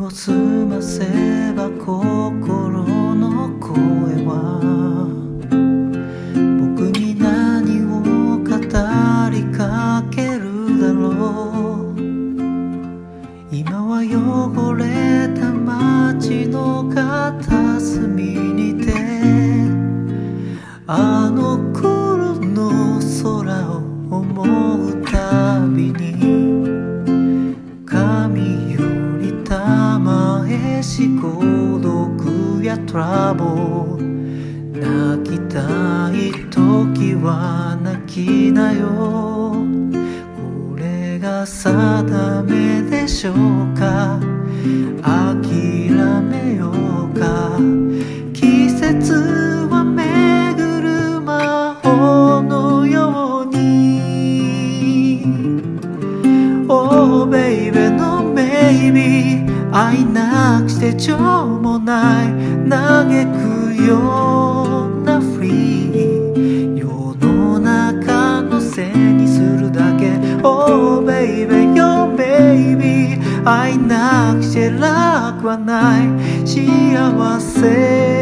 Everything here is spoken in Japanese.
を澄ませば心の声は僕に何を語りかけるだろう。今は汚れた街の片隅にてあの頃の空を思うたびに神より玉へし孤独やトラブル泣きたい時は泣きなよ。これが定めでしょうか。諦めようか。季節は巡る魔法のように Oh baby no maybe 愛なくしてちょうもない嘆くようなフリー世の中のせいにするだけ Oh baby yo baby 愛なくして楽はない幸せ